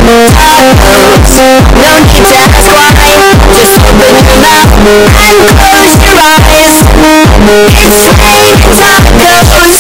tacos. No need to ask why, just open your mouth and close your eyes. It's raining tacos.